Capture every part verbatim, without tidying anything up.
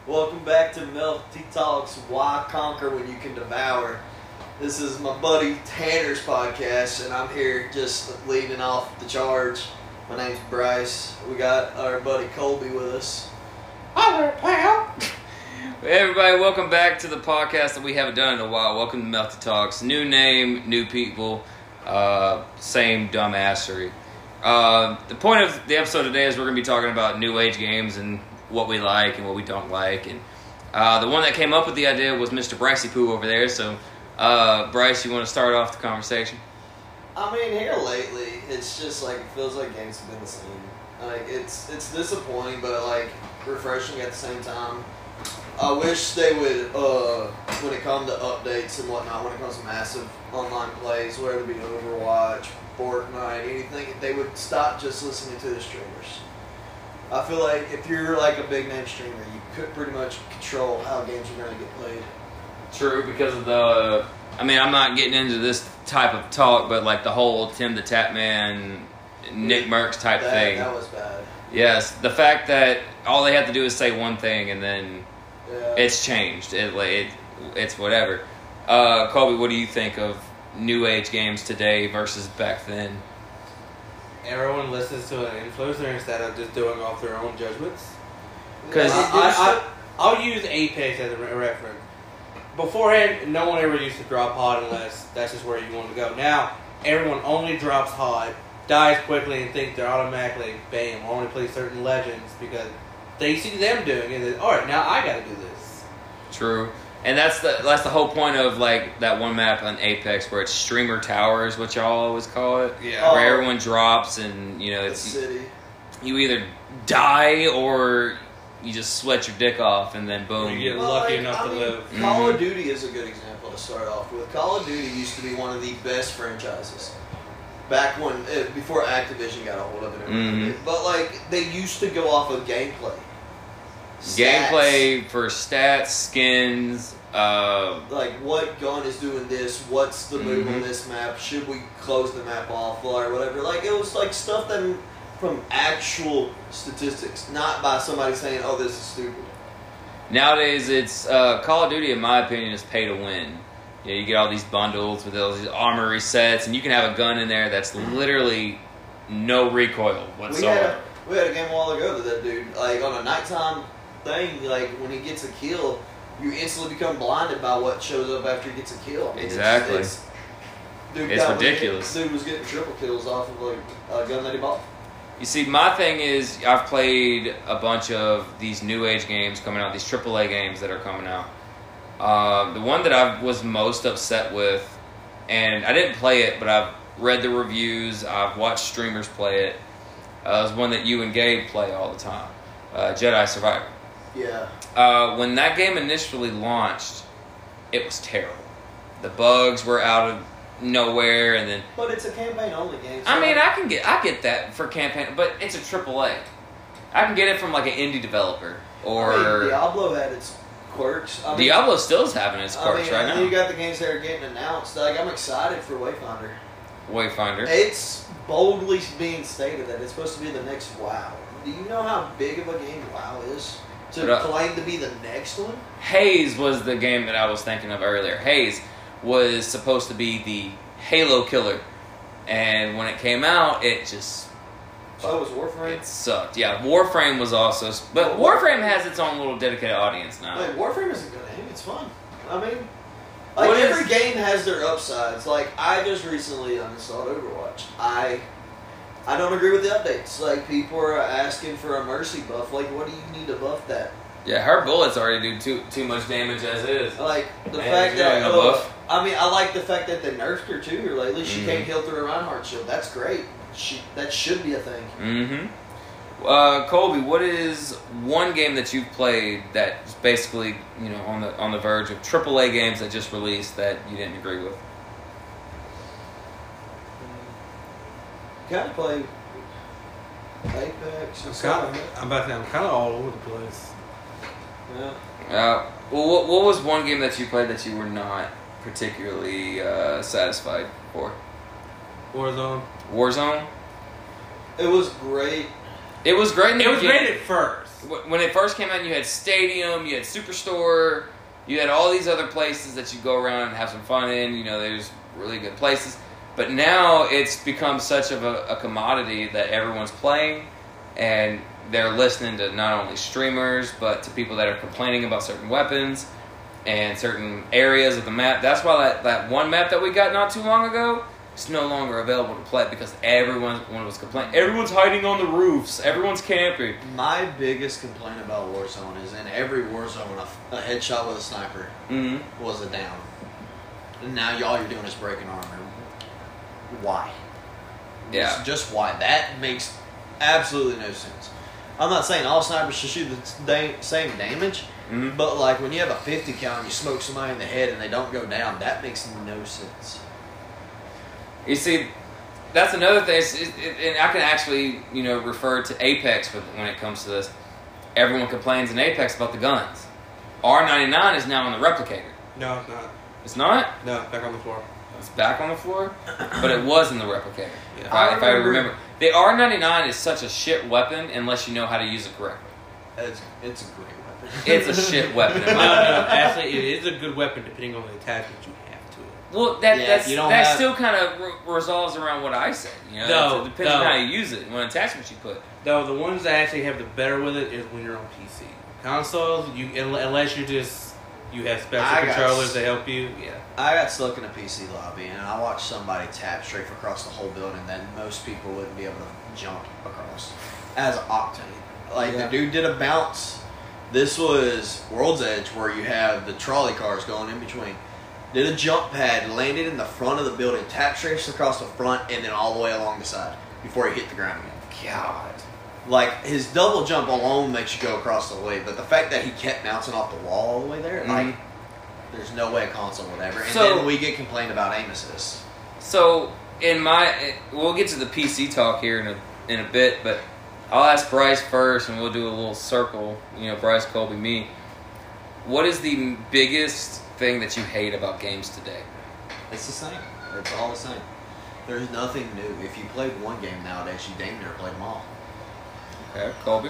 Welcome back to Melty Talks, Why Conquer When You Can Devour. This is my buddy Tanner's podcast, and I'm here just leading off the charge. My name's Bryce. We got our buddy Colby with us. Hi there, pal. Hey everybody, welcome back to the podcast that we haven't done in a while. Welcome to Melty Talks. New name, new people, uh, same dumbassery. Uh, the point of the episode today is we're going to be talking about new age games and what we like and what we don't like. And uh, the one that came up with the idea was Mister Brycey Poo over there. So, uh, Bryce, you want to start off the conversation? I mean, here lately, it's just like, it feels like games have been the same. Like, it's it's disappointing, but like, refreshing at the same time. I wish they would, uh, when it comes to updates and whatnot, when it comes to massive online plays, whether it be Overwatch, Fortnite, anything, they would stop just listening to the streamers. I feel like if you're like a big name streamer, you could pretty much control how games are going to get played. True, because of the, I mean, I'm not getting into this type of talk, but like the whole Tim the Tapman, Nick Merckx type that, thing. That was bad. Yes, the fact that all they have to do is say one thing and then Yeah. it's changed. It, it it's whatever. Uh, Colby, what do you think of new age games today versus back then? Everyone listens to an influencer instead of just doing off their own judgments. 'Cause I, it- I, I, I'll use Apex as a re- reference. Beforehand, no one ever used to drop hot unless that's just where you want to go. Now, everyone only drops hot, dies quickly, and thinks they're automatically, bam, only play certain legends because they see them doing it. And, all right, now I got to do this. True, and that's the that's the whole point of like that one map on Apex where it's Streamer Tower is what y'all always call it. Yeah. Where Oh. everyone drops and you know The it's city. you either die or you just sweat your dick off and then boom. You get Well, lucky like, enough I to mean, live. Call Mhm. of Duty is a good example to start off with. Call of Duty used to be one of the best franchises. Back when, uh, before Activision got a hold of it. and Mhm. everything. But, like, they used to go off of gameplay. Stats. Gameplay for stats, skins, uh, Like, what gun is doing this? What's the move on Mhm. this map? Should we close the map off or whatever? Like, it was, like, stuff that from actual statistics, not by somebody saying, oh, this is stupid. nowadays it's uh, Call of Duty, in my opinion, is pay to win. You know, you get all these bundles with all these armory sets, and you can have a gun in there that's literally no recoil We had, whatsoever. a, we had a game a while ago that that dude, like, on a nighttime thing, like, when he gets a kill, you instantly become blinded by what shows up after he gets a kill. I mean, Exactly. It's, it's, dude It's got- ridiculous. Dude was getting triple kills off of, like, a gun that he bought. You see, my thing is, I've played a bunch of these new age games coming out, these triple A games that are coming out. Uh, the one that I was most upset with, and I didn't play it, but I've read the reviews, I've watched streamers play it, uh, is one that you and Gabe play all the time, uh, Jedi Survivor. Yeah. Uh, when that game initially launched, it was terrible. The bugs were out of nowhere, and then But it's a campaign-only game. So I mean, I can get I get that for campaign, but it's a triple A. I can get it from like an indie developer or I mean, Diablo had its quirks. I mean, Diablo still is having its I quirks mean, right and then now. you got the games that are getting announced. Like, I'm excited for Wayfinder. Wayfinder. It's boldly being stated that it's supposed to be the next WoW. Do you know how big of a game WoW is? To But, uh, claim to be the next one? Haze was the game that I was thinking of earlier. Haze was supposed to be the Halo killer, and when it came out, it just So was Warframe. it sucked. Yeah, Warframe was also, but Warframe has its own little dedicated audience now. Like, Warframe is a good game. It's fun. I mean, like, What is- every game has their upsides. Like, I just recently uninstalled Overwatch. I I don't agree with the updates. Like, people are asking for a mercy buff. Like, what do you need to buff that? Yeah, her bullets already do too too much damage as is. Like, the Man, fact you that, got no uh, buff? I mean, I like the fact that they nerfed her too here lately. She Mhm. can't heal through a Reinhardt shield. That's great. She That should be a thing. Mm-hmm. Uh, Colby, what is one game that you've played that's basically, you know, on the on the verge of triple A games that just released that you didn't agree with? Kind of play Apex and I'm, stuff kind like of, I'm about to say, I'm kind of all over the place. that. Yeah. Uh, well, what, what was one game that you played that you were not particularly uh, satisfied for? Warzone. Warzone? It was great. It was great in the It was beginning. great at first. wh- when it first came out, you had Stadium, you had Superstore, you had all these other places that you go around and have some fun in. You know, there's really good places. But now it's become such of a, a commodity that everyone's playing, and they're listening to not only streamers, but to people that are complaining about certain weapons and certain areas of the map. That's why that, that one map that we got not too long ago is no longer available to play, because everyone was complaining. Everyone's hiding on the roofs. Everyone's camping. My biggest complaint about Warzone is in every Warzone, a, a headshot with a sniper Mm-hmm. was a down. And now all you're doing is breaking armor. Why? Yeah. Just, just why? That makes absolutely no sense. I'm not saying all snipers should shoot the da- same damage, Mm-hmm. but like when you have a fifty cal and you smoke somebody in the head and they don't go down, that makes no sense. You see, that's another thing. It's, it, it, and I can actually, you know, refer to Apex with, when it comes to this. Everyone complains in Apex about the guns. R ninety-nine is now on the replicator. No, it's not. It's not? No, back on the floor. It's back on the floor, but it was in the replicator. Yeah. If, I, I if I remember- remember, the R ninety-nine is such a shit weapon unless you know how to use it correctly. It's, it's a great weapon. It's a shit weapon in No, my no, opinion. actually, it is a good weapon depending on the attachment you have to it. Well, that Yeah, that's, you don't that have- still kind of re- resolves around what I said. You know, No, it depends no. on how you use it and what attachments you put. Though the ones that actually have the better with it is when you're on P C. Consoles, you unless you just you have special I got controllers s- to help you. Yeah. I got stuck in a P C lobby and I watched somebody tap strafe across the whole building that most people wouldn't be able to jump across as Octane. Like Yeah. the dude did a bounce. This was World's Edge where you have the trolley cars going in between. Did a jump pad, landed in the front of the building, tap strafes across the front and then all the way along the side before he hit the ground again. God. Like his double jump alone makes you go across the way, but the fact that he kept bouncing off the wall all the way there, Mhm. like there's no way a console would ever. And So- then we get complained about aim assist. So in my, we'll get to the P C talk here in a in a bit, but I'll ask Bryce first, and we'll do a little circle. You know, Bryce, Colby, me. What is the biggest thing that you hate about games today? It's the same. It's all the same. There's nothing new. If you played one game nowadays, you damn near played them all. Okay, Colby.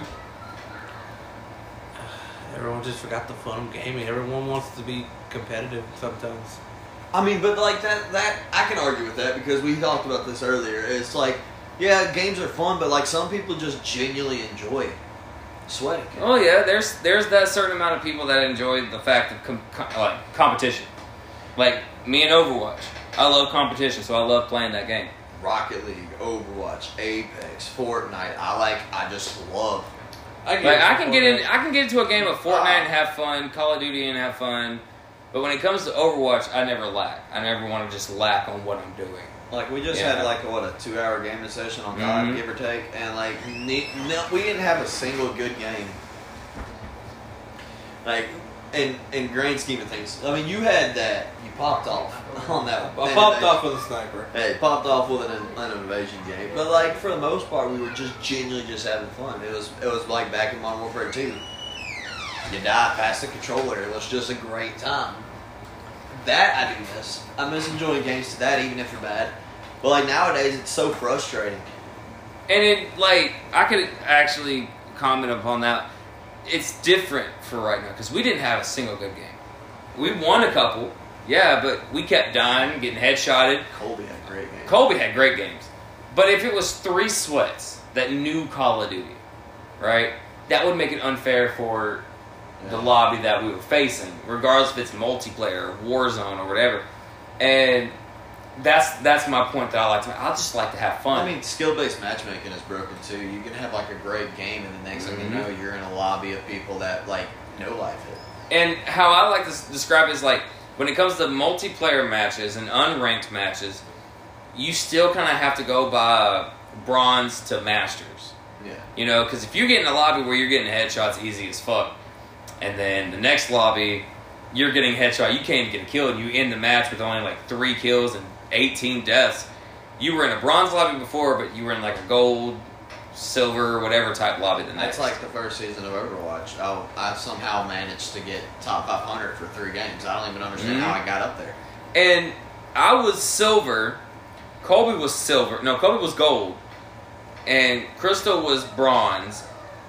Everyone just forgot the fun of gaming. Everyone wants to be competitive sometimes. I mean, but like that, that I can argue with that because we talked about this earlier. It's like, yeah, games are fun, but like some people just genuinely enjoy sweating. Oh yeah, there's there's that certain amount of people that enjoy the fact of com- com- like competition. Like me and Overwatch, I love competition, so I love playing that game. Rocket League, Overwatch, Apex, Fortnite. I like. I just love. I Like I can get in, Fortnite. I can get into a game of Fortnite and have fun, Call of Duty and have fun, but when it comes to Overwatch, I never lack. I never want to just lack on what I'm doing. Like we just Yeah. had like a, what a two hour gaming session on C O D, Mhm. give or take, and like ne- no, we didn't have a single good game. Like in in grand scheme of things, I mean you had that you popped off on that. I that popped invasion. off with a sniper. Hey, popped off with an, an invasion game, but like for the most part, we were just genuinely just having fun. It was it was like back in Modern Warfare two. You die past the controller. It was just a great time. That I do miss. I miss enjoying games to that, even if they're bad. But like nowadays, it's so frustrating. And it like I could actually comment upon that. It's different for right now because we didn't have a single good game. We won a couple, yeah, but we kept dying, getting headshotted. Colby had a great games. Colby had great games. But if it was three sweats that knew Call of Duty, right, that would make it unfair for the Yeah. lobby that we were facing, regardless if it's multiplayer or Warzone or whatever. And that's that's my point that I like to make. I just like to have fun. I mean, skill-based matchmaking is broken too. You can have like a great game, and the next thing Mhm. you know, you're in a lobby of people that like no life it. And how I like to s- describe it is like, when it comes to multiplayer matches and unranked matches, you still kind of have to go by bronze to masters. Yeah. You know, because if you get in a lobby where you're getting headshots easy as fuck, and then the next lobby, you're getting headshot, you can't even get a kill, and you end the match with only like three kills and eighteen deaths. You were in a bronze lobby before, but you were in like a gold, silver, whatever type lobby the next. That's like the first season of Overwatch. I, I somehow managed to get top five hundred for three games. I don't even understand Mhm. how I got up there. And I was silver, Colby was silver, no, Colby was gold, and Crystal was bronze,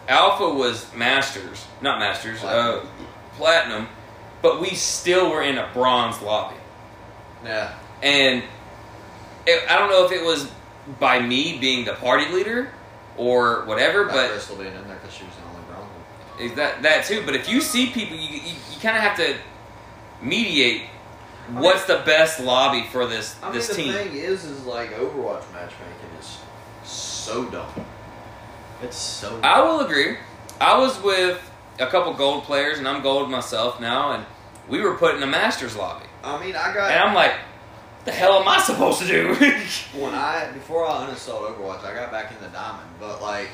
Alpha was Masters, not Masters, Platinum. uh, Platinum, but we still were in a bronze lobby. Yeah. And it, I don't know if it was by me being the party leader or whatever, That but Crystal being in there because she was the only bronze one. is that that too. But if you see people, you you, you kind of have to mediate. I What's mean- the best lobby for this I this mean, team? the thing is, is like Overwatch matchmaking is so dumb. It's so dumb. I will agree. I was with a couple gold players, and I'm gold myself now, and we were put in a Masters lobby, I mean, I got... and I'm like, what the hell am I supposed to do? When I before I uninstalled Overwatch, I got back into Diamond, but like,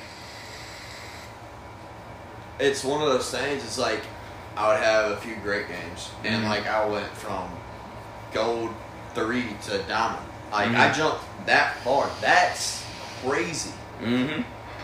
it's one of those things. It's like I would have a few great games, and Mhm. like I went from Gold three to Diamond. Like Mhm. I jumped that far. That's crazy. hmm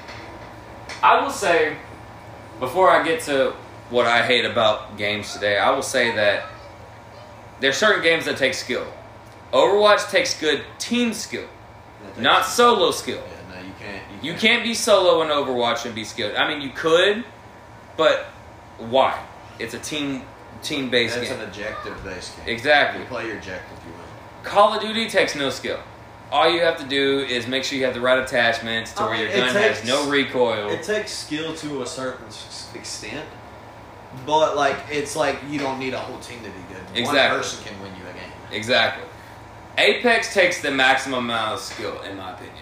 I will say, before I get to what I hate about games today, I will say that there's certain games that take skill. Overwatch takes good team skill, not solo skill. Yeah, no, you can't. You can't be solo in Overwatch and be skilled. I mean, you could, but why? It's a team team based That's game. an objective based game. Exactly. You play your objective, you win. Call of Duty takes no skill. All you have to do is make sure you have the right attachments to I where mean, your it gun takes- has no recoil. It takes skill to a certain s- extent, but like it's like you don't need a whole team to be good. Exactly. One person can win you a game. Exactly. Apex takes the maximum amount of skill, in my opinion.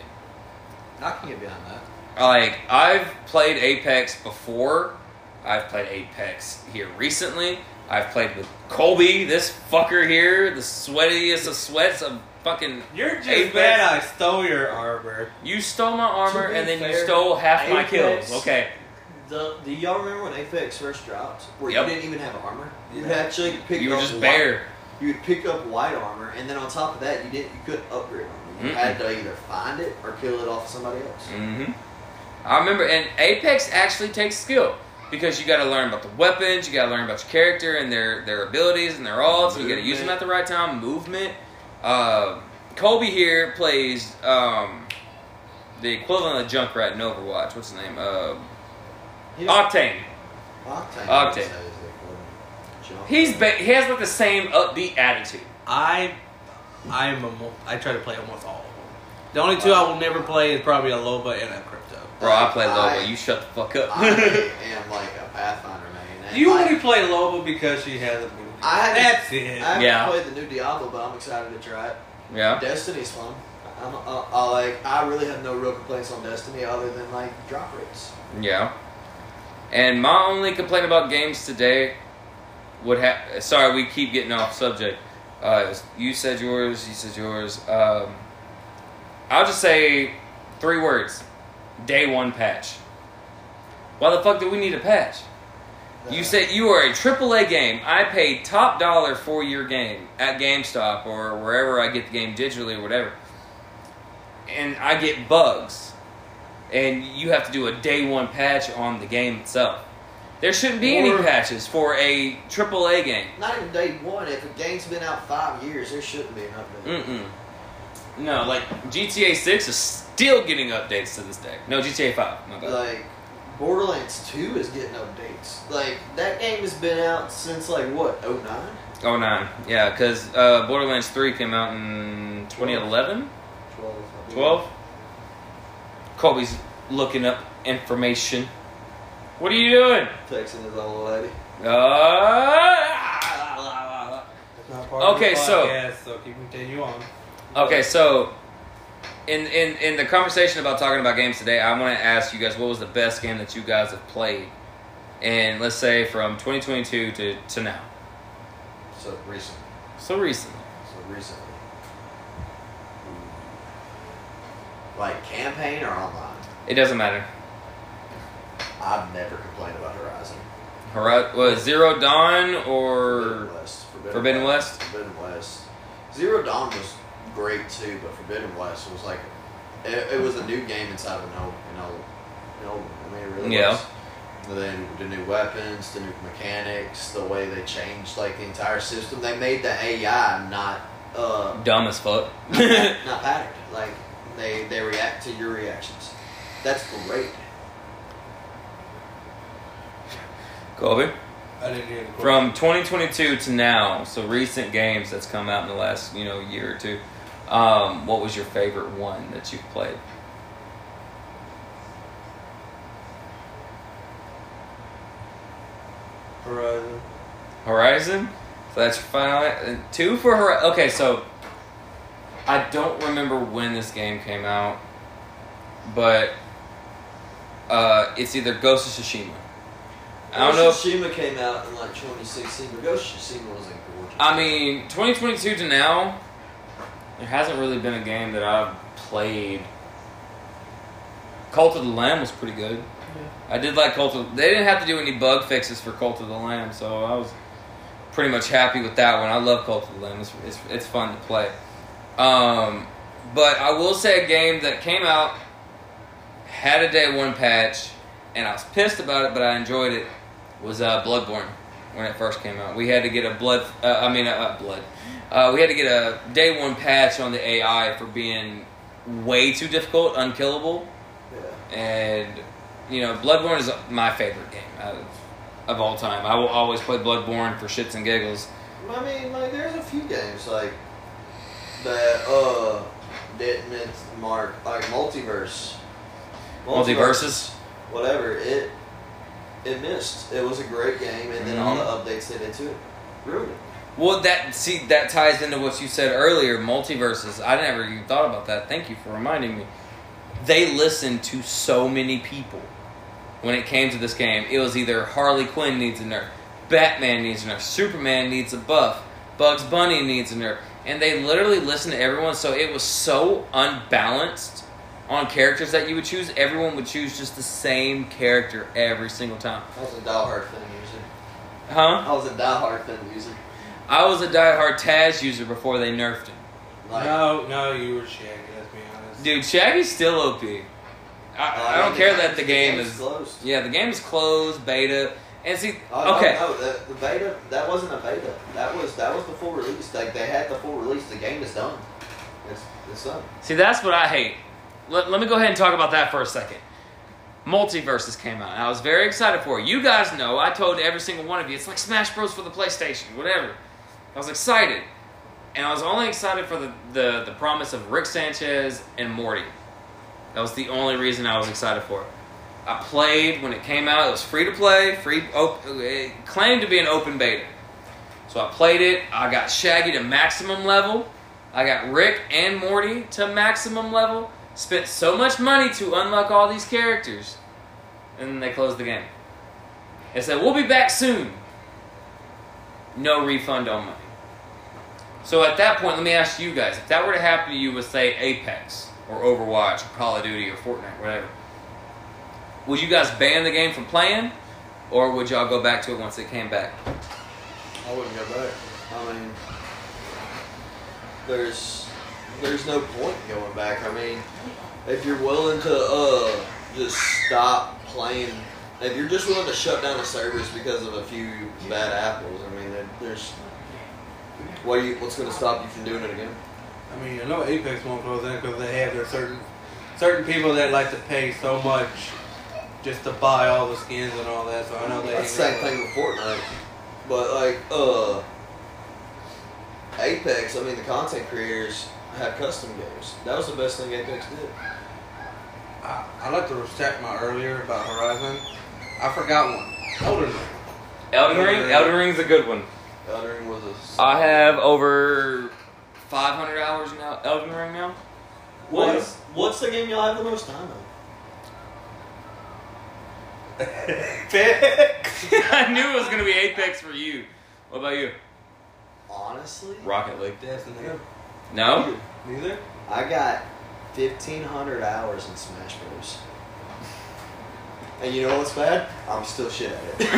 I can get behind that. Like, I've played Apex before. I've played Apex here recently. I've played with Colby, this fucker here, the sweatiest of sweats of fucking You're just Apex. mad I stole your armor. You stole my armor To be and then you fair, stole half my Apex- kills. Okay. The, do y'all remember when Apex first dropped, where Yep. you didn't even have armor? You would actually pick You were up just white- bare. You would pick up white armor, and then on top of that, you didn't. You couldn't upgrade armor. You Mm-mm. had to either find it or kill it off of somebody else. hmm I remember, and Apex actually takes skill because you got to learn about the weapons, you got to learn about your character and their their abilities and their ults. And you got to use them at the right time. Movement. Uh, Colby here plays um, the equivalent of Junkrat in Overwatch. What's his name? Uh, He- Octane. Octane. Octane. I would say is the equivalent. Jump. He's ba- he has like the same upbeat attitude. I, I'm a, mo- I try to play almost all of them. The only two I will never play is probably a Loba and a Crypto. Bro, I play I- Loba. You shut the fuck up. I am like a Pathfinder main. and You like, only play Loba because she has a movie. I haven't- That's it. I haven't Yeah. played the new Diablo, but I'm excited to try it. yeah. Destiny's fun. I'm, uh, I like. I really have no real complaints on Destiny other than like drop rates. Yeah. And my only complaint about games today would have. Sorry, we keep getting off subject. Uh, you said yours. You said yours. Um, I'll just say three words: day one patch. Why the fuck do we need a patch? You said you are a triple A game. I paid top dollar for your game at GameStop or wherever I get the game digitally or whatever. And I get bugs. And you have to do a day one patch on the game itself. There shouldn't be any Or- patches for a triple A game. Not even day one. If a game's been out five years, there shouldn't be an update. Mm-mm. No, like G T A six is still getting updates to this day. No, G T A five. My bad. Like Borderlands two is getting updates. Like that game has been out since like what oh nine. oh nine. Yeah, because uh, Borderlands three came out in twenty eleven? twelve. twelve? Colby's looking up information. What are you doing? Texting his old lady. Uh, It's not part of Okay, the so- podcast, so keep continue on. okay, so in, in, in the conversation about talking about games today, I want to ask you guys what was the best game that you guys have played? And let's say from twenty twenty-two to, to now. So recent. So recently. So recently. Like campaign or online? It doesn't matter. I've never complained about Horizon. Hori- was Zero Dawn Forbidden or West. Forbidden West? Forbidden West. Zero Dawn was great too, but Forbidden West was like it, it was a new game inside of an old, an old, an old. I mean, it really Yeah. was. And then the new weapons, the new mechanics, the way they changed like the entire system. They made the A I not uh dumb as fuck? not, not patterned. Like they they react to your reactions. That's great. Colby? I didn't hear the question. From twenty twenty-two to now, so recent games that's come out in the last, you know, year or two, um, what was your favorite one that you've played? Horizon. Horizon? So that's your final and two for Horizon. Okay, so I don't remember when this game came out, but uh, it's either Ghost of Tsushima. I don't know. Ghost of Tsushima came out in like twenty sixteen, but Ghost of Tsushima wasn't gorgeous. I mean, twenty twenty-two to now, there hasn't really been a game that I've played. Cult of the Lamb was pretty good. Yeah. I did like Cult of... They didn't have to do any bug fixes for Cult of the Lamb, so I was pretty much happy with that one. I love Cult of the Lamb. It's, it's, it's fun to play. Um, but I will say a game that came out, had a day one patch, and I was pissed about it, but I enjoyed it, was uh, Bloodborne when it first came out. We had to get a blood... Uh, I mean, uh, blood. Uh, we had to get a day one patch on the A I for being way too difficult, unkillable. Yeah. And, you know, Bloodborne is my favorite game of, of all time. I will always play Bloodborne for shits and giggles. I mean, like, there's a few games, like, that, uh, didn't miss the mark. Like, Multiverse. Multiverses? Whatever. It, it missed. It was a great game, and then Mm-hmm. all the updates they did to it ruined it. Well, that see that ties into what you said earlier. Multiverses. I never even thought about that. Thank you for reminding me. They listened to so many people when it came to this game. It was either Harley Quinn needs a nerf, Batman needs a nerf, Superman needs a buff, Bugs Bunny needs a nerf, and they literally listened to everyone. So it was so unbalanced on characters that you would choose. Everyone would choose just the same character every single time. I was a diehard Finn user. Huh? I was a diehard Finn user. I was a diehard Taz user before they nerfed him. Like, No, no, you were Shaggy, let's be honest. Dude, Shaggy's still O P. I, uh, I don't the care game- that the game game's is... closed. Yeah, the game is closed, beta. And see, Oh, okay. No, no, the, the beta, that wasn't a beta. That was that was the full release. Like, they had the full release. The game is done. It's, it's done. See, that's what I hate. Let, let me go ahead and talk about that for a second. Multiverses came out, and I was very excited for it. You guys know, I told every single one of you, it's like Smash Bros. For the PlayStation, whatever. I was excited. And I was only excited for the, the, the promise of Rick Sanchez and Morty. That was the only reason I was excited for it. I played when it came out. It was free to play. Free. Op- it claimed to be an open beta. So I played it. I got Shaggy to maximum level. I got Rick and Morty to maximum level. Spent so much money to unlock all these characters. And then they closed the game. They said, we'll be back soon. No refund on money. So at that point, let me ask you guys. If that were to happen to you with, say, Apex, or Overwatch, or Call of Duty, or Fortnite, whatever, would you guys ban the game from playing? Or would y'all go back to it once it came back? I wouldn't go back. I mean, there's there's no point in going back. I mean, if you're willing to uh just stop playing, if you're just willing to shut down the servers because of a few bad apples, I mean, there- there's what are you what's going to stop you from doing it again? I mean, I know Apex won't close in because they have their certain certain people that like to pay so much just to buy all the skins and all that. So I know they. That's the same thing with Fortnite. But like uh Apex, I mean, the content creators had custom games. That was the best thing Apex did. I, I like to retract my earlier about Horizon. I forgot one. Elden Ring. Elden Ring? Elden Ring's a good one. Elden Ring was a. I have over five hundred hours in El- Elden Ring now. What's what's the game y'all have the most time on? I knew it was going to be Apex for you. What about you? Honestly, Rocket League. Destiny. No? Neither. I got fifteen hundred hours in Smash Bros. And you know what's bad? I'm still shit at it.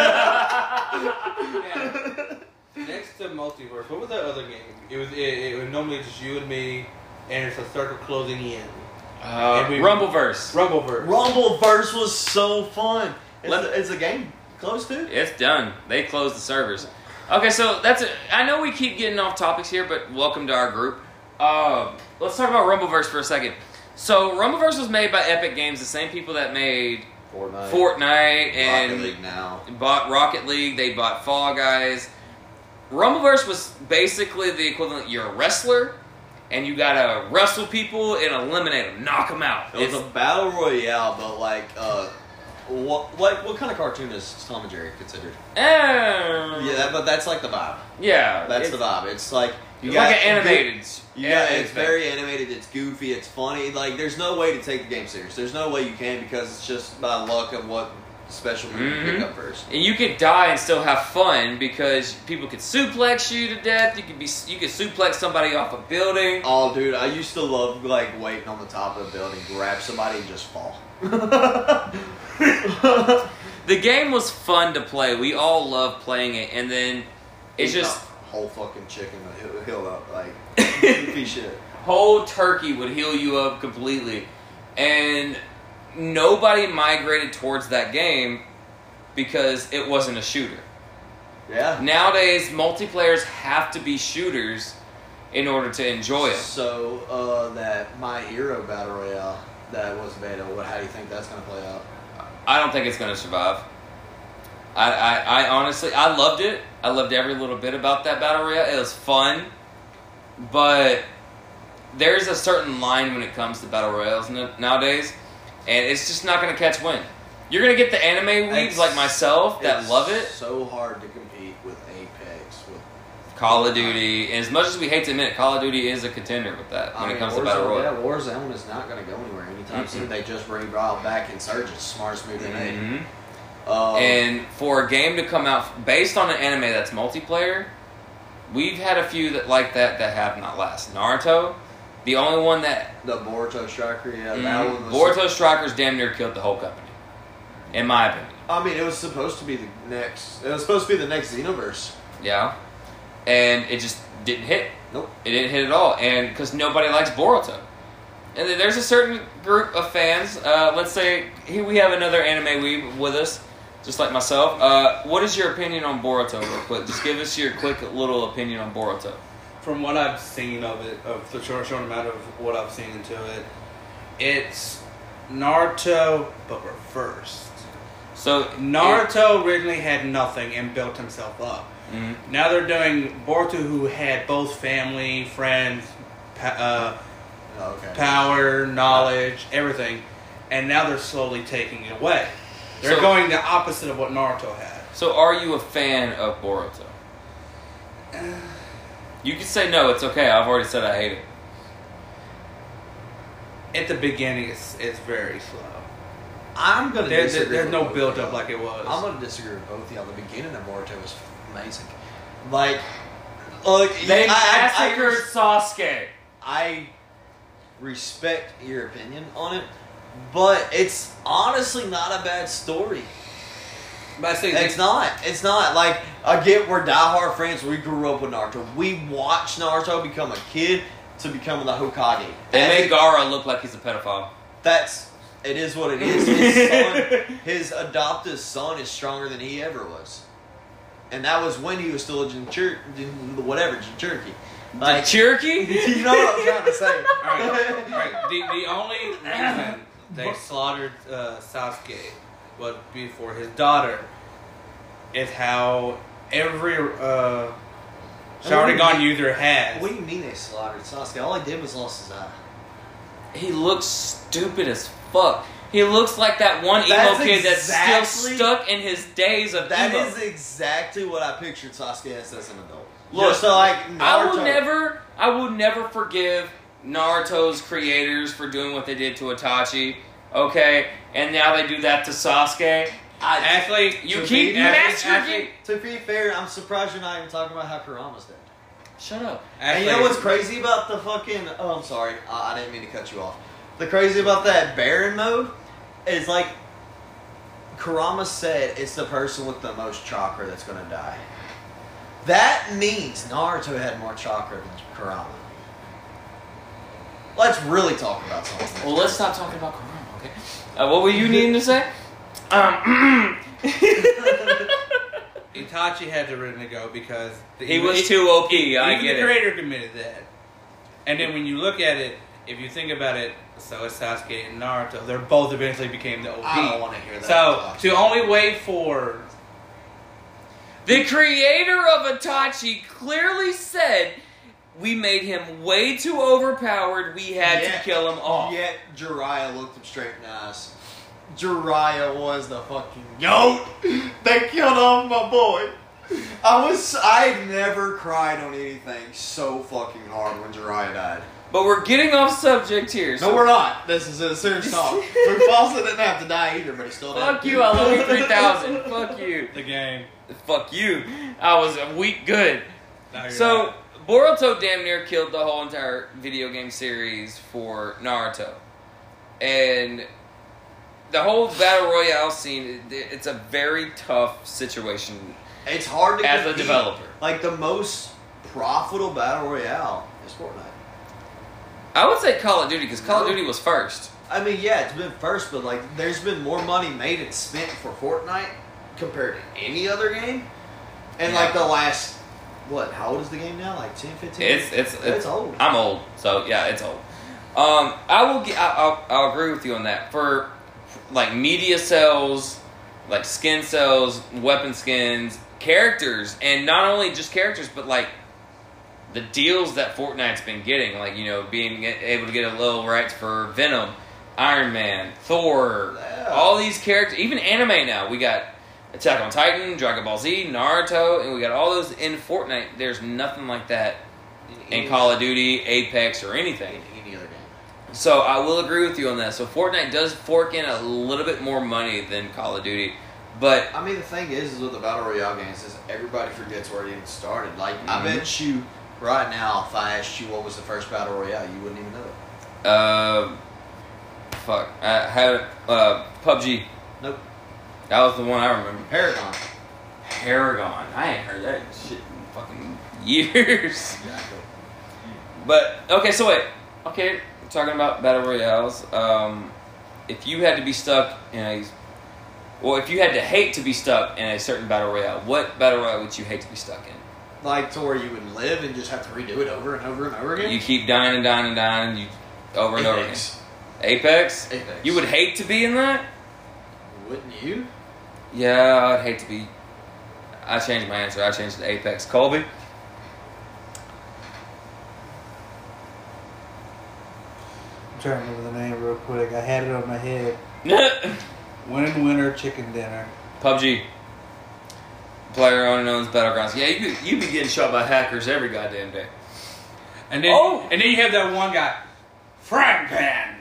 Yeah. Next to Multiverse, what was that other game? It was it, it was normally just you and me, and it's a circle closing in. Uh, And we- Rumbleverse. Rumbleverse. Rumbleverse was so fun. Is, Let- the, is the game close to? It's done. They closed the servers. Okay, so that's it. I know we keep getting off topics here, but welcome to our group. Uh, let's talk about Rumbleverse for a second. So Rumbleverse was made by Epic Games, the same people that made Fortnite. Fortnite and Rocket League now. bought Rocket League. They bought Fall Guys. Rumbleverse was basically the equivalent. You're a wrestler, and you gotta wrestle people and eliminate them, knock them out. It was It's- a battle royale, but like, uh, what what what kind of cartoon is Tom and Jerry considered? Eh, Yeah, that, but that's like the vibe. yeah. That's it's, the vibe. It's like you it's got like an animated. Yeah, animated it's thing. very animated. It's goofy. It's funny. Like, there's no way to take the game serious. There's no way you can because it's just by luck of what special move you pick Mhm. up first. And you could die and still have fun because people could suplex you to death. You could be you could suplex somebody off a building. Oh, dude, I used to love like waiting on the top of the building, grab somebody, and just fall. The game was fun to play. We all loved playing it, and then it's Eat just a whole fucking chicken heal, heal up like goofy shit. whole turkey would heal you up completely, and nobody migrated towards that game because it wasn't a shooter. Yeah. Nowadays, multiplayers have to be shooters in order to enjoy it. So uh, that My Hero Battle Royale that was beta. What? How do you think that's gonna play out? I don't think it's going to survive. I, I, I honestly, I loved it. I loved every little bit about that battle royale. It was fun, but there's a certain line when it comes to battle royales n- nowadays, and it's just not going to catch wind. You're going to get the anime weebs It's- like myself that It's love it. So hard to compete with Apex. With Call of Duty, and as much as we hate to admit it, Call of Duty is a contender with that when I it mean, comes Warzone, to battle royale. Yeah, Warzone is not going to go anywhere anytime Mm-mm. soon. They just brought back Insurgents, smartest move they made. Mhm. Um, And for a game to come out based on an anime that's multiplayer, we've had a few that like that that have not lasted. Naruto, the only one that the Boruto Striker, yeah, that mm, one was. Boruto Strikers damn near killed the whole company, in my opinion. I mean, it was supposed to be the next. It was supposed to be the next Xenoverse. Yeah, and it just didn't hit. Nope. It didn't hit at all, and because nobody likes Boruto. And then there's a certain group of fans. Uh, let's say here we have another anime weeb with us, just like myself. Uh, what is your opinion on Boruto, real quick? Just give us your quick little opinion on Boruto. From what I've seen of it, of the short, short amount of what I've seen into it, it's Naruto but reversed. So Naruto originally had nothing and built himself up. Mhm. Now they're doing Boruto, who had both family, friends, pa- uh, Oh, okay. power, knowledge, everything, and now they're slowly taking it away. They're So- going the opposite of what Naruto had. So are you a fan of Boruto? You can say no. It's okay. I've already said I hate it. At the beginning, it's it's very slow. I'm gonna. There, there, disagree there's with no both build of up y'all. like it was. I'm gonna disagree with both of y'all. The beginning of Boruto was amazing. Like, look, They I, I, I, massacred res- Sasuke. I respect your opinion on it, but it's honestly not a bad story. But I say It's not. It's not. Like, I get we're diehard friends. We grew up with Naruto. We watched Naruto become a kid to become the Hokage. They As made a- Gaara look like he's a pedophile. That's. It is what it is. His son, his adopted son, is stronger than he ever was, and that was when he was still a Jinchur, Jin- whatever Jinchuriki. Like, Cherokee? you know what I'm trying to say. Alright, alright. The, the only reason they slaughtered uh, Sasuke was before his daughter is how every uh, Sharingan user has. What do you mean they slaughtered Sasuke? All he did was lost his eye. He looks stupid as fuck. He looks like that one emo That's kid that's exactly- still stuck in his days of That emo. is exactly what I pictured Sasuke as as an adult. Look, Just so like Naruto. I will never, I will never forgive Naruto's creators for doing what they did to Itachi. Okay, and now they do that to Sasuke. I, Actually, You To keep be- masking. actually- to be fair, I'm surprised you're not even talking about how Kurama's dead. Shut up. And you know what's crazy about the fucking? Oh, I'm sorry. I, I didn't mean to cut you off. The crazy about that Baron mode is like Kurama said, it's the person with the most chakra that's gonna die. That means Naruto had more chakra than Kurama. Let's really talk about something. Well, let's stop talking about Kurama, okay? Uh, what were you needing to say? Um, Itachi had to originally go because the, he was too O P. I even get the it. creator committed that. And then when you look at it, if you think about it, so is Sasuke and Naruto. They're both eventually became the O P. I don't want to hear that. So to only wait for The creator of Itachi clearly said we made him way too overpowered. We had Yet- to kill him off. Yet Jiraiya looked him straight in the eyes. Jiraiya was the fucking goat. They killed off my boy. I was I had never cried on anything so fucking hard when Jiraiya died. But we're getting off subject here. No, we're not. This is a serious talk. Mufasa didn't have to die either, but he still died. Fuck you, I love you three thousand. Fuck you. the game. Fuck you. I was a week good. Now you're So, not. Boruto damn near killed the whole entire video game series for Naruto. And the whole Battle Royale scene, it- it's a very tough situation It's hard to as a compete. developer. Like the most profitable battle royale is Fortnite. I would say Call of Duty, because Call of No. Duty was first. I mean, yeah, it's been first, but like, there's been more money made and spent for Fortnite compared to any other game. And Yeah. like the last, what? How old is the game now? Like ten, fifteen? It's it's it's, It's old. I'm old, so yeah, it's old. Um, I will. Get, I, I'll, I'll agree with you on that. For like media sales, like skin sales, weapon skins, characters, and not only just characters, but like the deals that Fortnite's been getting. Like you know, being able to get a little rights for Venom, Iron Man, Thor, Yeah. all these characters. Even anime now, we got Attack on Titan, Dragon Ball Z, Naruto, and we got all those in Fortnite. There's nothing like that in Call of Duty, Apex, or anything. In any other game. So I will agree with you on that. So Fortnite does fork in a little bit more money than Call of Duty, but I mean, the thing is, is with the battle royale games, is everybody forgets where it even started. Like, I Mhm. bet you right now, if I asked you what was the first battle royale, you wouldn't even know it. uh, fuck, I had uh P U B G. Nope. That was the one I remember. Paragon. Paragon. I ain't heard that shit in fucking years. Exactly. But okay, so wait. Okay, we're talking about battle royales. Um, if you had to be stuck in a, well, if you had to hate to be stuck in a certain battle royale, what battle royale would you hate to be stuck in? Like to where you would live and just have to redo it over and over and over again? You keep dying and dying and dying, and you over and over again. Apex. Apex. Apex. You would hate to be in that? Wouldn't you? Yeah, I'd hate to be. I changed my answer. I changed it to Apex. Colby. I'm trying to remember the name real quick. I had it on my head. Winning winner chicken dinner. P U B G. Player owner owns Battlegrounds. Yeah, you be, you be getting shot by hackers every goddamn day. And then Oh! and then you have that one guy, Frank Pan.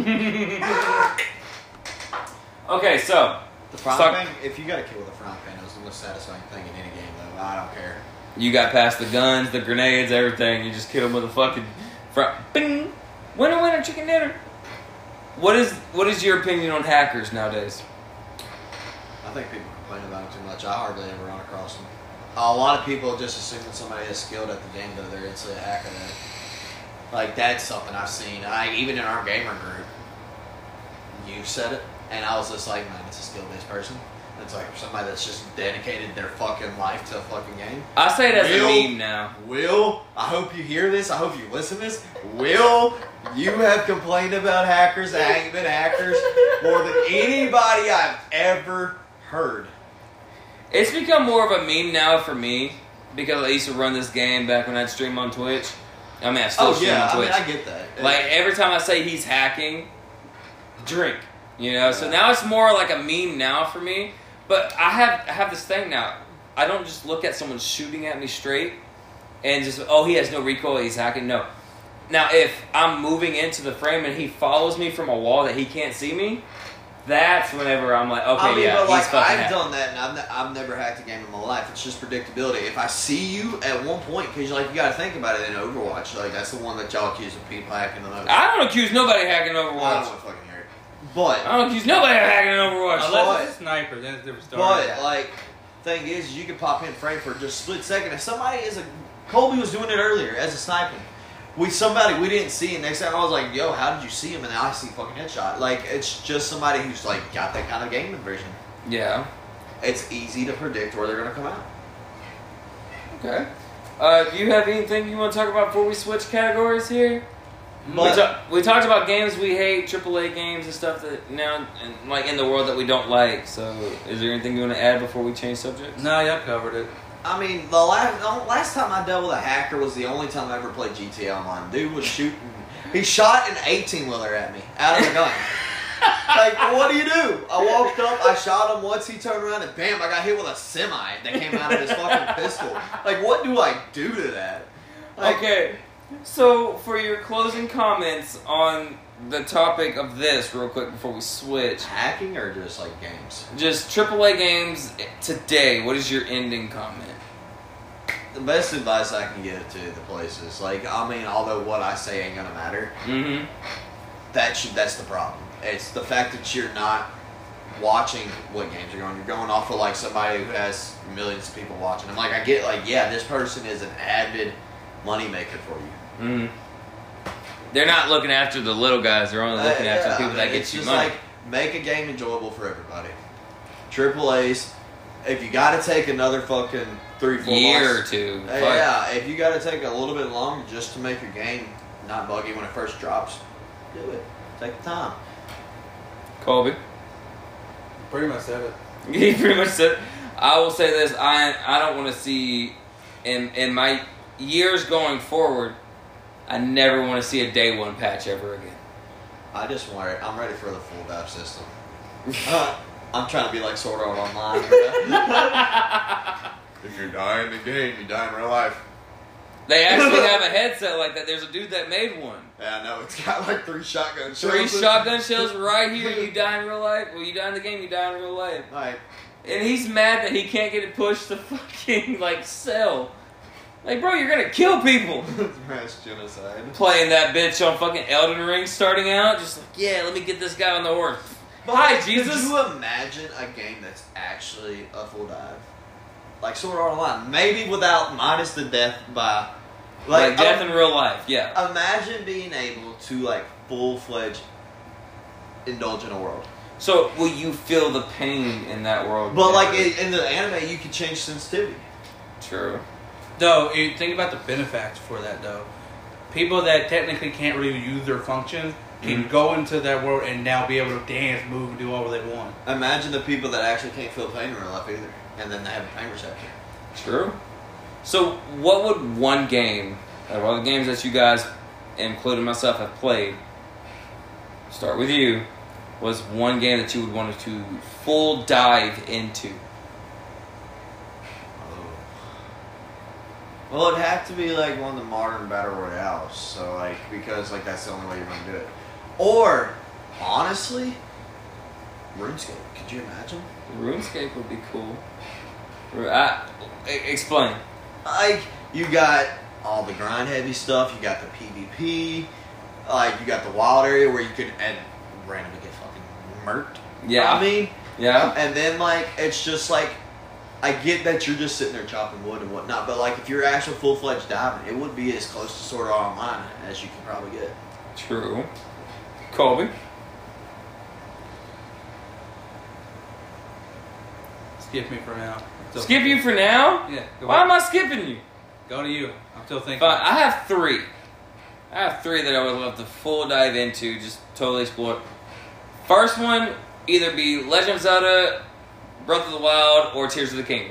Okay, so The frying Suck. pan? If you got to kill with a frying pan, it was the most satisfying thing in any game, though. I don't care. you got past the guns, the grenades, everything. You just kill them with a fucking fr- bing. Winner, winner, chicken dinner. What is what is your opinion on hackers nowadays? I think people complain about them too much. I hardly ever run across them. A lot of people just assume that somebody is skilled at the game, though they're instantly a hacker. That, like, that's something I've seen. I even in our gamer group, you said it, and I was just like, man, it's a skill-based person. It's like somebody that's just dedicated their fucking life to a fucking game. I say it as Will- a meme now. Will, I hope you hear this. I hope you listen to this. Will, you have complained about hackers that ain't been hackers more than anybody I've ever heard. It's become more of a meme now for me because I used to run this game back when I'd stream on Twitch. I mean, I still Oh stream yeah, on I Twitch. mean I get that. Like every time I say he's hacking, drink. You know, so now it's more like a meme now for me. But I have I have this thing now. I don't just look at someone shooting at me straight and just oh he has no recoil, he's hacking. No. Now if I'm moving into the frame and he follows me from a wall that he can't see me, that's whenever I'm like okay I mean, yeah but he's like fucking I've hacked. done that, and I've, ne- I've never hacked a game in my life. It's just predictability. If I see you at one point, because like you got to think about it in Overwatch, like that's the one that y'all accuse of people hacking the most. I don't accuse nobody of hacking I don't Overwatch. want to fucking hear it, but I don't accuse nobody of hacking Overwatch. Unless- Unless it's a sniper, then it's a different story. but like thing is, is you can pop in frame for just a split second. If somebody is a Colby was doing it earlier as a sniping. We somebody we didn't see, and next time I was like, "Yo, how did you see him?" And I see fucking headshot. Like it's just somebody who's like got that kind of gaming vision. Yeah. It's easy to predict where they're gonna come out. Okay. Uh, do you have anything you want to talk about before we switch categories here? we, But ta- we talked about games we hate, triple A games and stuff that now, and, like in the world that we don't like. So, is there anything you want to add before we change subjects? No, y'all covered it. I mean, the last the last time I dealt with a hacker was the only time I ever played G T A Online. Dude was shooting. He shot an eighteen wheeler at me out of the gun. Like, what do you do? I walked up, I shot him once, he turned around, and bam, I got hit with a semi that came out of his fucking pistol. Like, what do I do to that? Like, Okay, so for your closing comments on the topic of this, real quick before we switch, hacking or just like games? just triple A games today. What is your ending comment? The best advice I can give to the places, like, I mean, although what I say ain't gonna matter, Mm-hmm. that should, that's the problem. It's the fact that you're not watching what games you're going. You're going off of like somebody who has millions of people watching them. Like, I get, like, yeah, this person is an avid moneymaker for you. Mm-hmm. They're not looking after the little guys. They're only looking Uh, after yeah, the people I that mean, get it's you just money. like, make a game enjoyable for everybody. Triple A's, if you got to take another fucking three, four Year months, or two. uh, Fuck. yeah, if you got to take a little bit longer just to make your game not buggy when it first drops, do it. Take the time. Colby. Pretty much said it. He pretty much said, I will say this, I I don't want to see, in in my years going forward, I never want to see a day one patch ever again. I just want it. I'm ready for the full dive system. Uh, I'm trying to be like Sword Art Online. If you're dying in the game, you die in real life. They actually have a headset like that. There's a dude that made one. Yeah, I know. It's got like three shotgun shells. Three shotgun shells right here. You die in real life. Well, you die in the game, you die in real life. Like, And he's mad that he can't get it pushed to fucking, like, sell. Like, bro, you're gonna kill people. mass genocide. Playing that bitch on fucking Elden Ring starting out. Just like, yeah, let me get this guy on the horse. Hi, Jesus. Could you imagine a game that's actually a full dive? Like Sword Art Online. Maybe without, minus the death by... Like, Like, death um, in real life, yeah. imagine being able to, like, full-fledged indulge in a world. So, will you feel the pain in that world? But, Yeah. like, in, in the anime, you can change sensitivity. True. Though, you think about the benefacts for that, though. People that technically can't really use their functions can Mhm. go into that world and now be able to dance, move, and do whatever they want. Imagine the people that actually can't feel pain in real life either. And then they have a pain receptor. True. So, what would one game, out of all the games that you guys, including myself, have played, start with you, was one game that you would want to full dive into? Well, it'd have to be like one of the modern battle royales. So, like, because like that's the only way you're gonna do it. Or, honestly, RuneScape. Could you imagine? RuneScape would be cool. I, explain. Like, you got all the grind heavy stuff. You got the PvP. Like, you got the wild area where you could and randomly get fucking murked. Yeah. I mean, Yeah. and then like it's just like. I get that you're just sitting there chopping wood and whatnot, but like if you're actual full-fledged diving, it would be as close to Sword Art Online as you can probably get. True. Colby? Skip me for now. Still Skip you for now? Yeah. Go, Why am I skipping you? go to you. I'm still thinking. But I have three. I have three that I would love to full dive into, just totally explore. First one, either be Legend of Zelda, Breath of the Wild, or Tears of the Kingdom.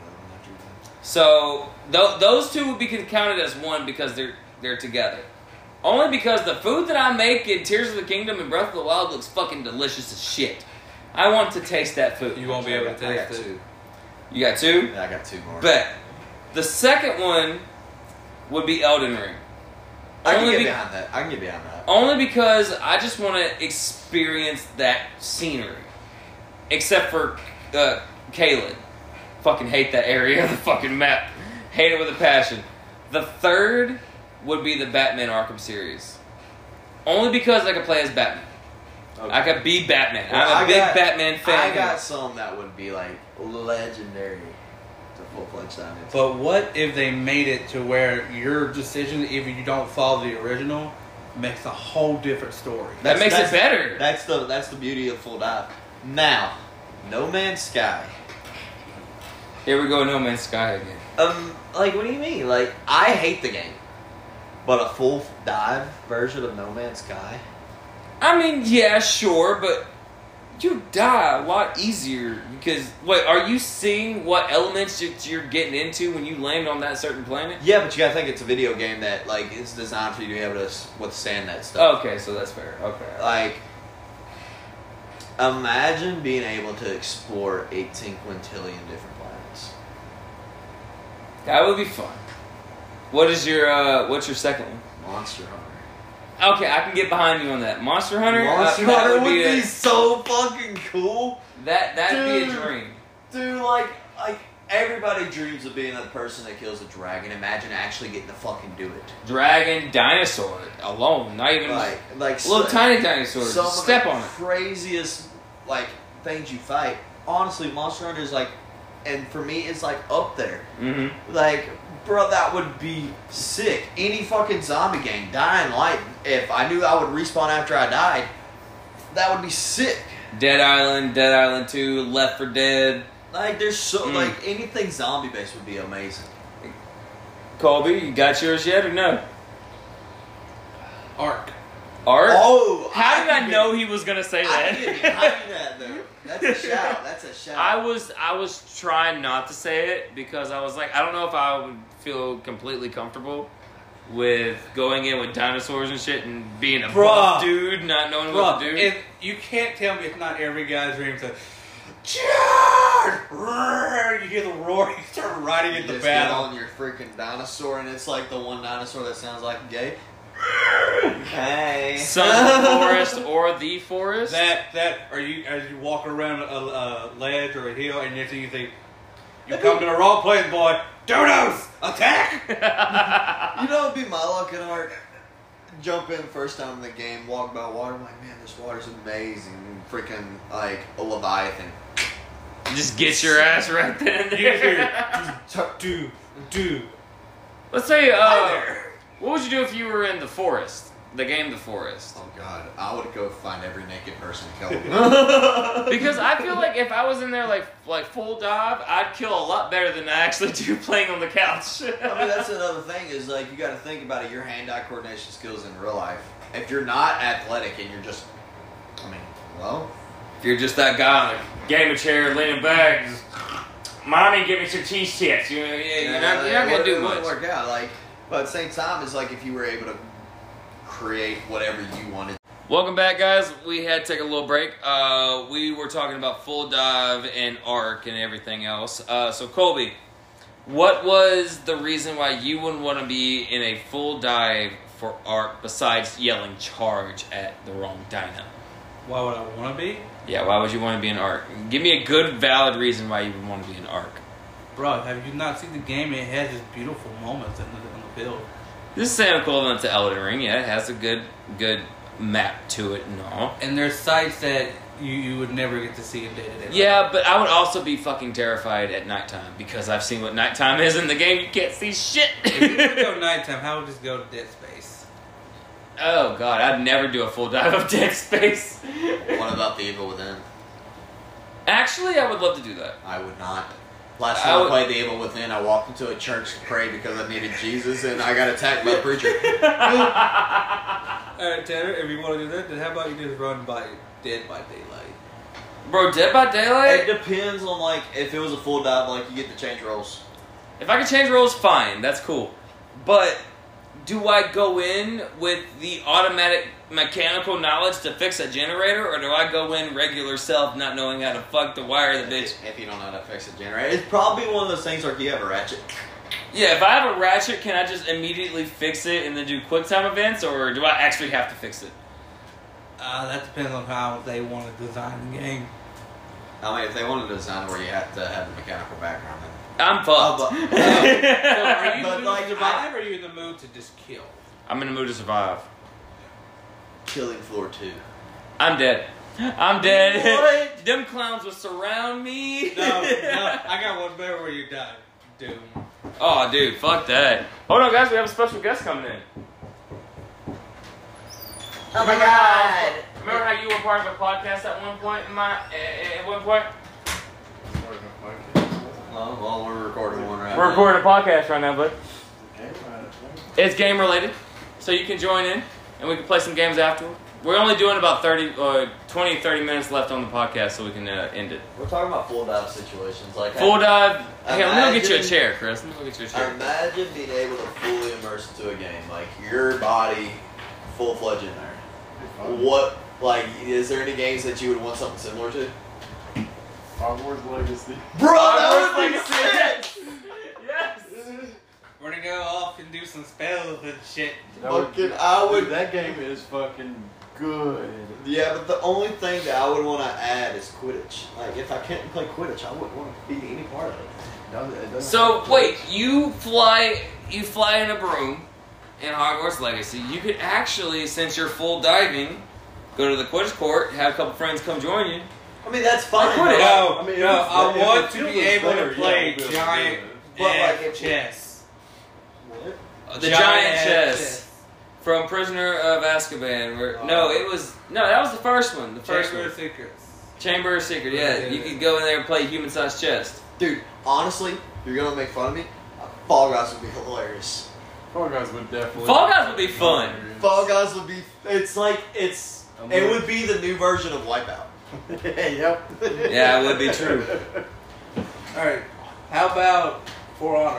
So th- those two would be counted as one because they're they're together. Only because the food that I make in Tears of the Kingdom and Breath of the Wild looks fucking delicious as shit. I want to taste that food. You won't be able to I got taste it. two. You got two? Yeah, I got two more. Bet. The second one would be Elden Ring. I can Only get be- behind that. I can get behind that. Only because I just want to experience that scenery. Except for uh, Caelid. Fucking hate that area of the fucking map. Hate it with a passion. The third would be the Batman Arkham series. Only because I could play as Batman. Okay. I could be Batman. Well, I'm a I big got- Batman fan. I got some that would be like legendary to full-fledged dive into. But what if they made it to where your decision, if you don't follow the original, makes a whole different story? That makes it That's- better. That's the that's the beauty of full dive. Now, No Man's Sky. Here we go, No Man's Sky again. Um, like, what do you mean? Like, I hate the game. But a full dive version of No Man's Sky? I mean, yeah, sure, but you die a lot easier because wait, are you seeing what elements that you're getting into when you land on that certain planet? Yeah, but you gotta think it's a video game that like is designed for you to be able to s- withstand that stuff. Okay, so that's fair. Okay. Like, imagine being able to explore eighteen quintillion different planets. That would be fun. What is your uh what's your second one? Monster Hunter. Okay, I can get behind you on that. Monster Hunter. Monster uh, that Hunter would be, be a, so fucking cool. that that'd be a Dude. dream. Dude, like, like everybody dreams of being the person that kills a dragon. Imagine actually getting to fucking do it. Dragon, dinosaur alone, not even Like, like little so- tiny dinosaurs. some Just of step the on it. craziest like things you fight. Honestly, Monster Hunter is like, and for me, it's like up there. Mm-hmm. Like, bro, that would be sick. Any fucking zombie game, Dying Light. If I knew I would respawn after I died, that would be sick. Dead Island, Dead Island two, Left for Dead. Like, there's so Mm. like anything zombie based would be amazing. Colby, you got yours yet or no? Ark. Art? Oh, How did I can know he was gonna say get- I that? can get behind that though. That's a shout. That's a shout. I was I was trying not to say it because I was like, I don't know if I would feel completely comfortable with going in with dinosaurs and shit and being a Bruh. buff dude, not knowing Bro, what to do. if you can't tell me it's not every guy's dream to charge. You hear the roar, you start riding You into just get battle. on your freaking dinosaur, and it's like the one dinosaur that sounds like a gay. Hey. Son of the forest or the forest. That that or you as you walk around a, a ledge or a hill and next thing you think you come to the wrong place, boy. Dodos attack! You know, it'd be my luck in Ark. Jump in first time in the game, walk by water. I'm like, man, this water's amazing. Freaking like a leviathan. Just get your ass right then. You hear do do. Let's say, Hi uh, there. what would you do if you were in the forest? The game The Forest. Oh god, I would go find every naked person and kill them. Because I feel like if I was in there like like full dive, I'd kill a lot better than I actually do playing on the couch. I mean, that's another thing is like you got to think about it. Your hand-eye coordination skills in real life. If you're not athletic and you're just, I mean, well, If you're just that guy on a gaming chair leaning back, just, mommy, give me some cheese chips. You, you're not, you're not gonna do it much. wouldn't work out. Like, but at the same time, it's like if you were able to create whatever you wanted. Welcome back, guys. We had to take a little break. Uh, we were talking about full dive and Ark and everything else. Uh, so, Colby, what was the reason why you wouldn't want to be in a full dive for Ark besides yelling charge at the wrong dino? Why would I want to be? Yeah, why would you want to be in Ark? Give me a good, valid reason why you would want to be in Ark. Bro, have you not seen the game? It has its beautiful moments in the, in the build. This is the same equivalent to Elden Ring. Yeah, it has a good, good map to it and all. And there's sites that you, you would never get to see in day to day. Yeah, but I would also be fucking terrified at nighttime because I've seen what nighttime is in the game. You can't see shit. If you would go nighttime, how would this go to Dead Space? Oh god, I'd never do a full dive of Dead Space. What about the Evil Within? Actually, I would love to do that. I would not. Last I time I, would- played the Evil Within, I walked into a church to pray because I needed Jesus, and I got attacked by a preacher. Alright, Tanner, if you want to do that, then how about you just run by Dead by Daylight? Bro, Dead by It Daylight? depends on like if it was a full dive, like you get to change roles. If I could change roles, fine. That's cool. But do I go in with the automatic mechanical knowledge to fix a generator, or do I go in regular self not knowing how to fuck to wire the bitch? If you don't know how to fix a generator, it's probably one of those things like you have a ratchet. Yeah, if I have a ratchet, can I just immediately fix it and then do quick time events, or do I actually have to fix it? Uh, that depends on how they want to design the game. I mean, if they wanted to design it where you have to have a mechanical background, then I'm fucked. Oh, but- So are you in But the mood like, to survive, or are you in the mood to just kill? I'm in the mood to survive. Killing Floor two. I'm dead. I'm dead. What? Them clowns will surround me. No, no, I got one better where you die. Doom. Oh, dude, fuck that. Hold on, guys, we have a special guest coming in. Oh my Remember how- god! Remember how you were part of a podcast at one point in my at one point? Well, well, we're recording one right We're now. recording a podcast right now, bud. Okay, right. It's game related. so you can join in and we can play some games afterward. We're only doing about thirty, uh, twenty, thirty minutes left on the podcast, so we can uh, end it. We're talking about full dive situations. Like Full dive. Hey, let me go get you a imagine- chair, Chris. Let me go get you a chair. Imagine being able to fully immerse into a game, like your body full fledged in there. What, like, is there any games that you would want something similar to? Hogwarts Legacy. Bro, Hogwarts that would make Legacy. sense! Yes. We're gonna go off and do some spells and shit. That would- Fucking, I would. Dude, that game is fucking good. Yeah, but the only thing that I would want to add is Quidditch. Like, if I can't play Quidditch, I wouldn't want to be any part of it. Does- it doesn't So have- wait, you fly, you fly in a broom in Hogwarts Legacy. You could actually, since you're full diving, go to the Quidditch court, have a couple friends come join you. I mean, that's fine. Like but, Quidditch. No, I mean, no, if- I if want the to be field was able there, to yeah, play we'll be able to giant do it. But, like, F if- chess. What? Uh, The giant, chess from Prisoner of Azkaban. Where, no, it was no, that was the first one. The first Chamber one, of Secrets. Chamber of Secret. Yeah, Yeah. you could go in there and play human-sized chess. Dude, honestly, if you're gonna make fun of me, uh, Fall Guys would be hilarious. Fall Guys would definitely. Fall Guys would be fun. Fall Guys would be. It's like it's. I'm It with- would be the new version of Wipeout. Yep. Yeah, it would be true. All right. How about For Honor?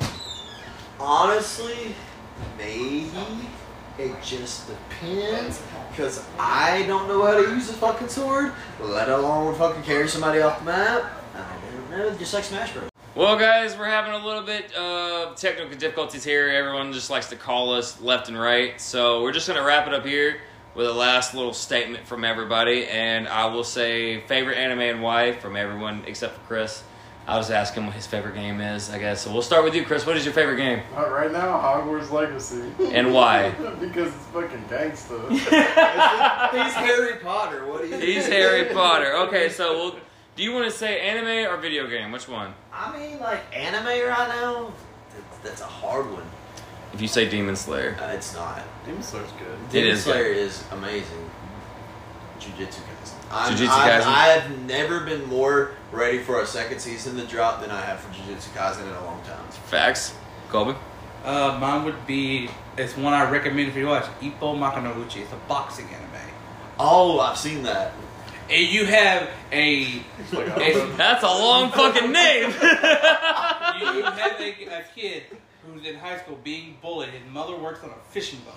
Honestly, maybe it just depends. Because I don't know how to use a fucking sword, let alone fucking carry somebody off the map. I don't know, just like Smash Bros. Well, guys, we're having a little bit of technical difficulties here. Everyone just likes to call us left and right. So we're just going to wrap it up here with a last little statement from everybody. And I will say favorite anime and why from everyone except for Chris. I'll just ask him what his favorite game is, I guess. So we'll start with you, Chris. What is your favorite game? Not right now, Hogwarts Legacy. And why? Because it's fucking gangsta. He's Harry Potter. What do you He's Harry Potter. Okay, so we'll, do you want to say anime or video game? Which one? I mean, like, anime right now, that's, that's a hard one. If you say Demon Slayer. Uh, it's not. Demon Slayer's good. It Demon is good. Slayer is amazing. Jujutsu Kaisen. I'm- Jujutsu I've, Kaisen? I've never been more ready for a second season to drop than I have for Jujutsu Kaisen in a long time. Facts. Colby? Uh, mine would be, it's one I recommend if you watch, Ippo Makanouchi. It's a boxing anime. Oh, I've seen that. And you have a, It's like, I It's- don't know. That's a long fucking name. you, you have a, a kid who's in high school being bullied. His mother works on a fishing boat.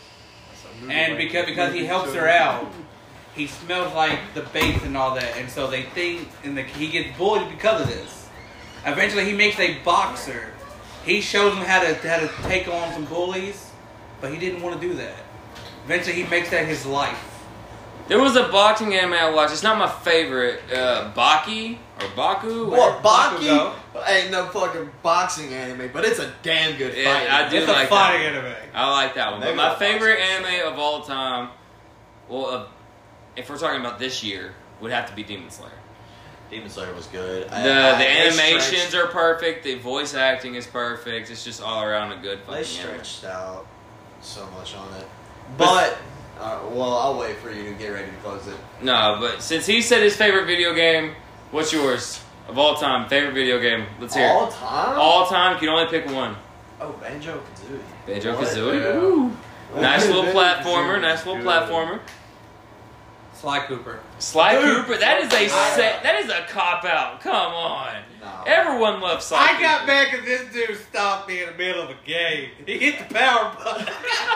And because because he helps her out, he smells like the bait and all that, and so they think, and the, he gets bullied because of this. Eventually, he makes a boxer. He shows him how to how to take on some bullies, but he didn't want to do that. Eventually, he makes that his life. There was a boxing anime I watched. It's not my favorite. Uh, Baki or Baku. What, Bakugo? Baki? Ain't no fucking boxing anime, but it's a damn good Yeah, fight. I do It's like a fighting that. anime. I like that one. But Maybe my I'll favorite watch it. anime of all time, well, uh, if we're talking about this year, would have to be Demon Slayer. Demon Slayer was good. The I- I- the they animations stretched- are perfect. The voice acting is perfect. It's just all around a good They fucking anime. stretched out so much on it. But, uh, well, I'll wait for you to get ready to close it. No, but since he said his favorite video game, what's yours of all time? Favorite video game? Let's hear. All it. time? All time. You can only pick one. Oh, Banjo Kazooie. Banjo What? Kazooie. Yeah. Ooh. Nice little Banjo platformer. Kazooie Nice is little good. platformer. Sly Cooper. Sly Dude. Cooper. That is a I- set, that is a cop out. Come on. No. Everyone loves Sly I Cooper. got back and this dude stopped me in the middle of a game. He hit the power button.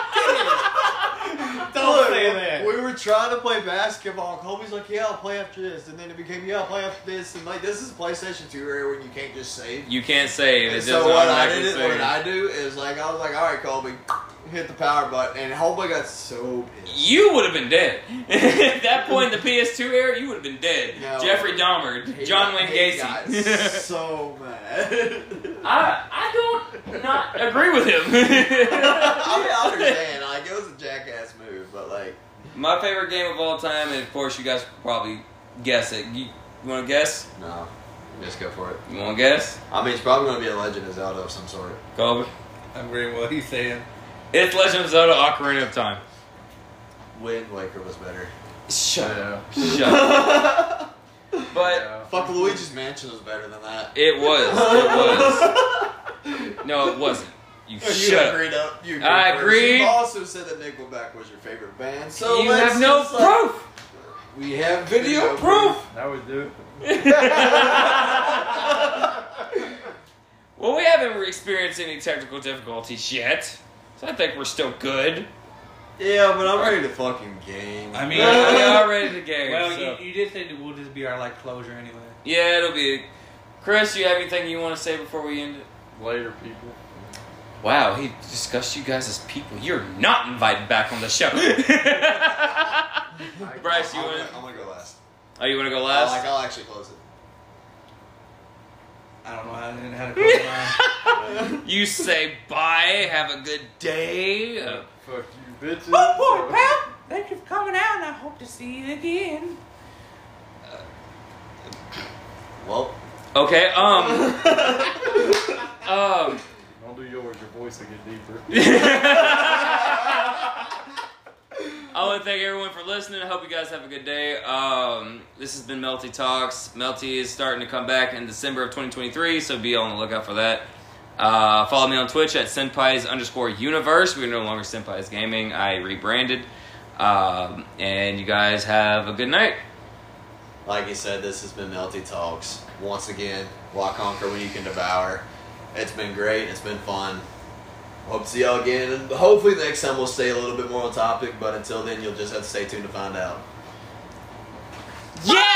Don't Look, say that. We were trying to play basketball, and Colby's like, yeah, I'll play after this. And then it became, yeah, I'll play after this. And like, this is PlayStation two era when you can't just save. You can't save. It And so doesn't what I automatically did, save. what I do is like, I was like, all right, Colby, hit the power button. And Colby got so pissed. You would have been dead. At that point in the P S two era, you would have been dead. No. Jeffrey Dahmer, He John got- Wayne he got Gacy. so mad. I I don't not agree with him. I mean, I understand. Like, it was a jackass move, but like, My favorite game of all time, and of course you guys could probably guess it. You, you want to guess? no. Just go for it. You want to guess? I mean, it's probably going to be a Legend of Zelda of some sort. Colby? I'm agreeing with what he's saying. It's Legend of Zelda: Ocarina of Time. Wind Waker was better. Shut Yeah. up. Shut up. But Yeah. Fuck, Luigi's Mansion was better than that. it was. It was. No, it wasn't. You You shut up. agreed up. You agreed I first. agreed. You also said that Nickelback was your favorite band. So You let's have no just, like, proof. we have video, Video proof. proof. That would do. Well, we haven't experienced any technical difficulties yet, so I think we're still good. Yeah, but I'm ready to fucking game. I mean, We are ready to game. well, so. you, you did say that we'll just be our like closure anyway. Yeah, it'll be. Chris, you have anything you want to say before we end it? Later, people. Wow, he discussed you guys as people. You're not invited back on the show. Bryce, you I'm, want gonna, to? I'm gonna go last. Oh, you want to go Uh, last? like I'll actually close it. I don't know how, how to close mine. You say bye. Have a good day. Uh, Fuck you, bitches. Whoop, whoop, So- pal. Thank you for coming out, and I hope to see you again. Well, okay. Um. um. Don't do yours. Your voice will get deeper. I want to thank everyone for listening. I hope you guys have a good day. Um, this has been Melty Talks. Melty is starting to come back in December of twenty twenty-three, so be on the lookout for that. Uh, follow me on Twitch at Senpai's underscore universe. We're no longer Senpai's Gaming. I rebranded. Um, and you guys have a good night. like you said, this has been Melty Talks. Once again, why conquer when you can devour? It's been great. It's been fun. Hope to see y'all again. And hopefully next time we'll stay a little bit more on topic. But until then, you'll just have to stay tuned to find out. Yeah!